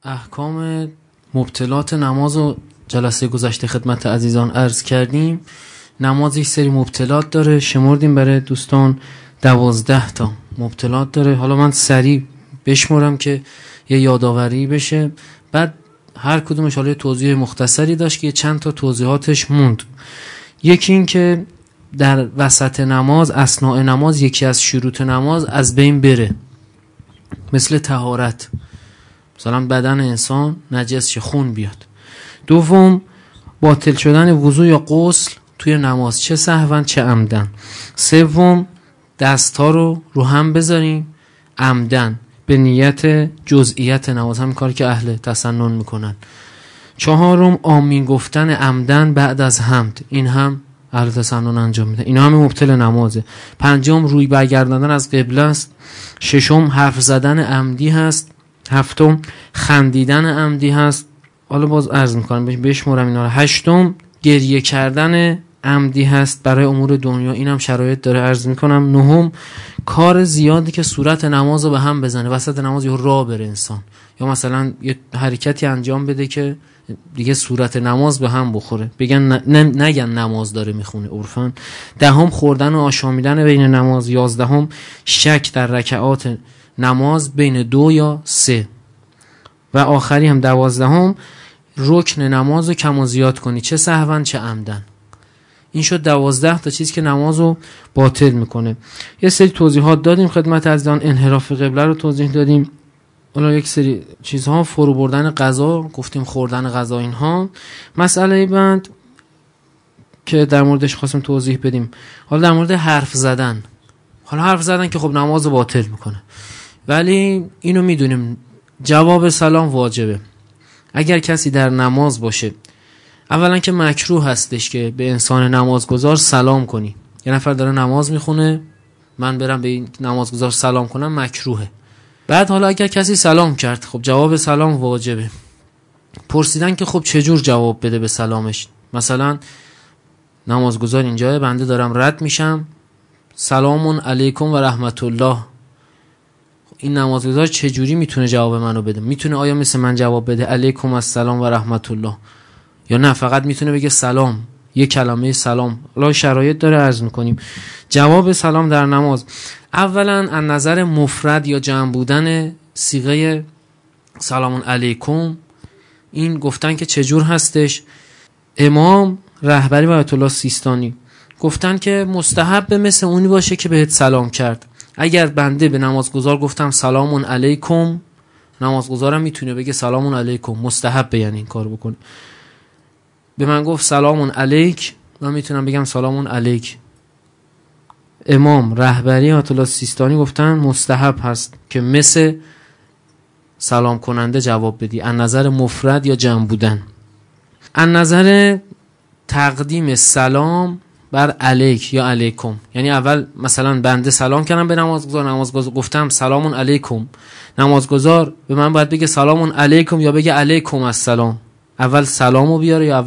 احکام مبطلات نماز و جلسه گذشته خدمت عزیزان عرض کردیم. نماز یک سری مبطلات داره، شمردیم برای دوستان 12 تا مبطلات داره. حالا من سریع بشمرم که یه یادآوری بشه، بعد هر کدومش حالا توضیح مختصری داشت که چند تا توضیحاتش موند. یکی این که در وسط نماز، اثناء نماز، یکی از شروط نماز از بین بره، مثل طهارت، مثلا بدن انسان نجس شه، خون بیاد. دوم، باطل شدن وضو یا غسل توی نماز، چه سهوا چه عمدن. سوم، دستا رو هم بذاریم عمدن به نیت جزئیات نماز، همین کار که اهل تسنن میکنن. چهارم، آمین گفتن عمدن بعد از حمد، این هم اهل تسنن انجام میده، اینا هم مبطل نمازه. پنجم، روی برگرداندن از قبله است. ششم، حرف زدن عمدی هست. هفتم، خندیدن عمدی هست. حالا باز عرض میکنم بشمرم اینا رو. هشتم، گریه کردن عمدی هست برای امور دنیا، اینم شرایط داره، عرض میکنم. نهم، کار زیادی که صورت نماز رو به هم بزنه، وسط نماز یه راه بره انسان، یا مثلا یه حرکتی انجام بده که دیگه صورت نماز به هم بخوره، بگن نگن نماز داره میخونه عرفاً. دهم، خوردن و آشامیدن بین نماز. 11، شک در رکعات نماز بین 2 یا 3. و آخری هم 12، رکن نماز رو کم و زیاد کنی، چه سهوا چه عمدن. این شد 12 تا چیز که نماز رو باطل میکنه. یه سری توضیحات دادیم خدمت عزیزان، انحراف قبله رو توضیح دادیم. حالا یک سری چیزها، فرو بردن غذا گفتیم، خوردن غذا، اینها. مسئله بعد که در موردش خواستیم توضیح بدیم، حالا در مورد حرف زدن. حالا حرف زدن که خب نماز رو باطل میکنه، ولی اینو میدونیم جواب سلام واجبه. اگر کسی در نماز باشه، اولا که مکروه هستش که به انسان نمازگزار سلام کنی. یه نفر داره نماز میخونه، من برم به این نمازگزار سلام کنم، مکروهه. بعد حالا اگر کسی سلام کرد، خب جواب سلام واجبه. پرسیدن که خب چجور جواب بده به سلامش، مثلا نمازگزار اینجا، بنده دارم رد میشم، سلام علیکم و رحمت الله. این نمازگزار چجوری میتونه جواب منو بده؟ میتونه آیا مثل من جواب بده علیکم السلام و رحمت الله، یا نه فقط میتونه بگه سلام، یک کلمه سلام؟ حالا شرایط داره، عرض میکنیم. جواب سلام در نماز، اولا از نظر مفرد یا جمع بودن صیغه سلام علیکم، این گفتن که چجور هستش. امام رهبری و آیت الله سیستانی گفتن که مستحب مثل اونی باشه که بهت سلام کرد. اگر بنده به نمازگزار گفتم سلام علیکم، نمازگزارم میتونه بگه سلام علیکم، مستحب یعنی این کار بکنه. به من گفت سلام علیک، من میتونم بگم سلام علیک. امام رهبری آیت الله سیستانی گفتن مستحب هست که مثل سلام کننده جواب بدی، از نظر مفرد یا جمع بودن. از نظر تقدیم سلام بر علیک یا علیکم، یعنی اول مثلا بنده سلام کردم به نمازگزار گفتم سلام علیکم، نمازگزار به من باید بگه سلام علیکم یا بگه علیکم السلام. اول سلامو بیاره یا